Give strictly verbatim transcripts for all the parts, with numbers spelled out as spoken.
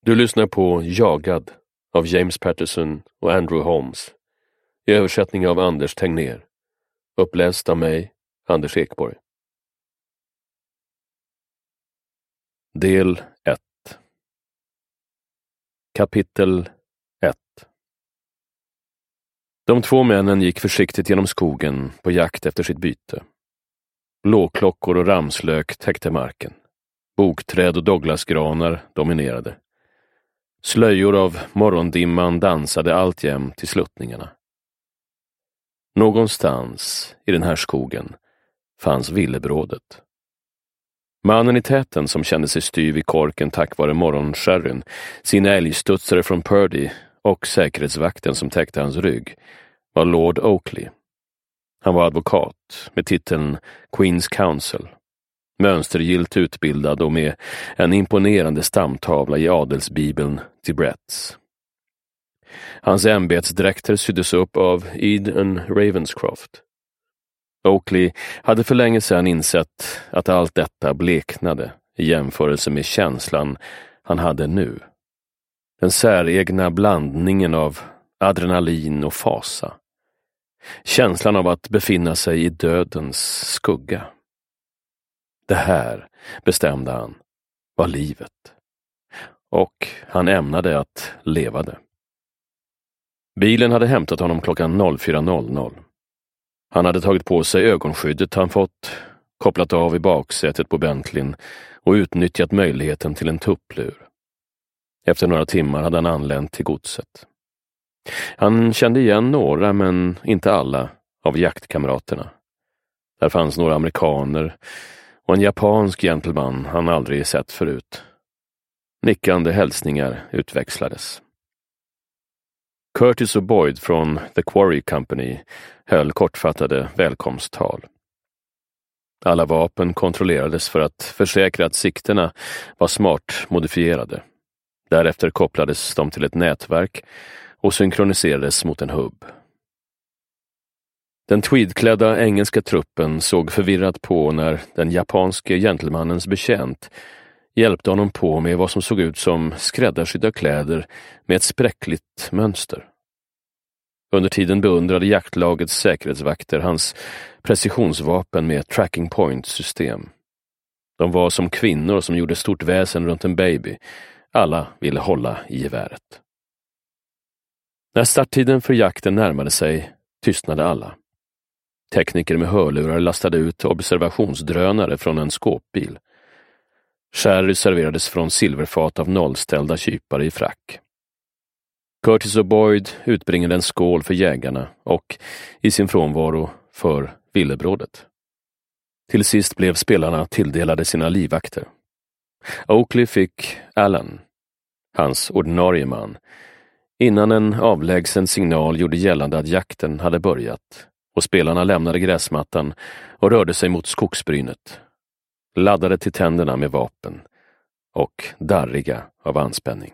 Du lyssnar på Jagad av James Patterson och Andrew Holmes i översättning av Anders Tegnér, uppläst av mig, Anders Ekborg. Del ett. Kapitel ett. De två männen gick försiktigt genom skogen på jakt efter sitt byte. Blåklockor och ramslök täckte marken. Bokträd och Douglasgranar dominerade. Slöjor av morgondimman dansade alltjämt i sluttningarna. Någonstans i den här skogen fanns villebrådet. Mannen i täten som kände sig styv i korken tack vare morgonsherryn, sina älgstudsare från Purdy och säkerhetsvakten som täckte hans rygg var Lord Oakley. Han var advokat med titeln Queen's Counsel, mönstergilt utbildad och med en imponerande stamtavla i adelsbibeln till Bretts. Hans ämbetsdräkter syddes upp av Eden Ravenscroft. Oakley hade för länge sedan insett att allt detta bleknade i jämförelse med känslan han hade nu. Den säregna blandningen av adrenalin och fasa. Känslan av att befinna sig i dödens skugga. Det här, bestämde han, var livet. Och han ämnade att leva det. Bilen hade hämtat honom klockan noll fyra noll noll. Han hade tagit på sig ögonskyddet han fått, kopplat av i baksätet på Bentleyn och utnyttjat möjligheten till en tupplur. Efter några timmar hade han anlänt till godset. Han kände igen några, men inte alla, av jaktkamraterna. Där fanns några amerikaner och en japansk gentleman han aldrig sett förut. Nickande hälsningar utväxlades. Curtis och Boyd från The Quarry Company höll kortfattade välkomsttal. Alla vapen kontrollerades för att försäkra att sikterna var smart modifierade. Därefter kopplades de till ett nätverk och synkroniserades mot en hubb. Den tweedklädda engelska truppen såg förvirrat på när den japanske gentlemannens betjänt hjälpte honom på med vad som såg ut som skräddarsydda kläder med ett spräckligt mönster. Under tiden beundrade jaktlagets säkerhetsvakter hans precisionsvapen med tracking point-system. De var som kvinnor som gjorde stort väsen runt en baby. Alla ville hålla i geväret. När starttiden för jakten närmade sig tystnade alla. Tekniker med hörlurar lastade ut observationsdrönare från en skåpbil. Sherry serverades från silverfat av nollställda kypare i frack. Curtis och Boyd utbringade en skål för jägarna och, i sin frånvaro, för villebrådet. Till sist blev spelarna tilldelade sina livvakter. Oakley fick Alan, hans ordinarie man, innan en avlägsen signal gjorde gällande att jakten hade börjat och spelarna lämnade gräsmattan och rörde sig mot skogsbrynet, laddade till tänderna med vapen och darriga av anspänning.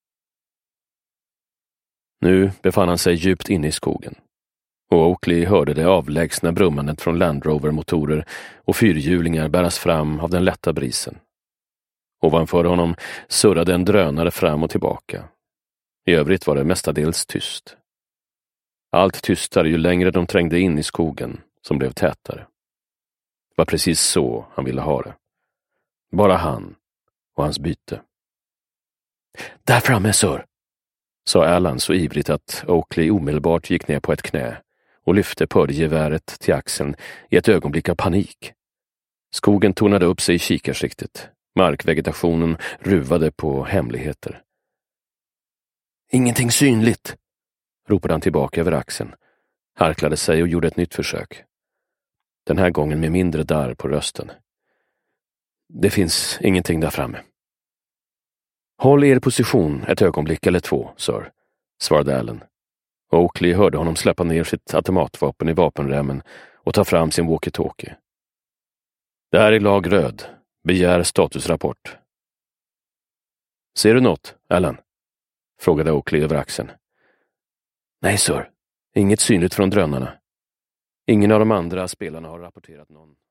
Nu befann han sig djupt inne i skogen och Oakley hörde det avlägsna brummandet från Land Rover-motorer och fyrhjulingar bäras fram av den lätta brisen. Ovanför honom surrade en drönare fram och tillbaka. I övrigt var det mestadels tyst. Allt tystare ju längre de trängde in i skogen, som blev tätare. Det var precis så han ville ha det. Bara han och hans byte. Där framme, sir, sa Alan så ivrigt att Oakley omedelbart gick ner på ett knä och lyfte pördegeväret till axeln i ett ögonblick av panik. Skogen tonade upp sig i kikarsiktet. Markvegetationen ruvade på hemligheter. Ingenting synligt, ropade han tillbaka över axeln, harklade sig och gjorde ett nytt försök. Den här gången med mindre darr på rösten. Det finns ingenting där framme. Håll er position ett ögonblick eller två, sir, svarade Allen. Oakley hörde honom släppa ner sitt automatvapen i vapenrämmen och ta fram sin walkie-talkie. Det här är lag röd. Begär statusrapport. Ser du något, Allen? Frågade Oakley över axeln. Nej, sir. Inget synligt från drönarna. Ingen av de andra spelarna har rapporterat någon